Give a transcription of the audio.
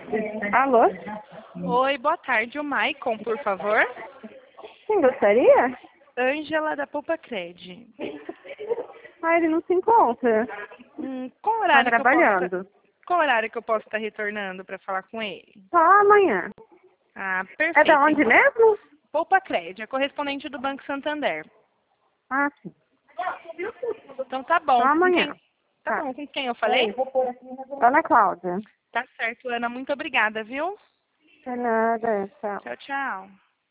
Alô? Oi, boa tarde. O Maicon, por favor. Quem gostaria? Ângela da Poupa Cred. Ah, ele não se encontra. Qual Tá horário trabalhando. qual horário que eu posso estar retornando para falar com ele? Só amanhã. Ah, É da perfeito. onde mesmo? Poupa Cred, é correspondente do Banco Santander. Ah, sim. Então tá Só bom. amanhã. Tá Tá. bom, com quem eu falei? Ana Cláudia. Tá certo, Ana. Muito obrigada, viu? De nada, tchau. Tchau, tchau.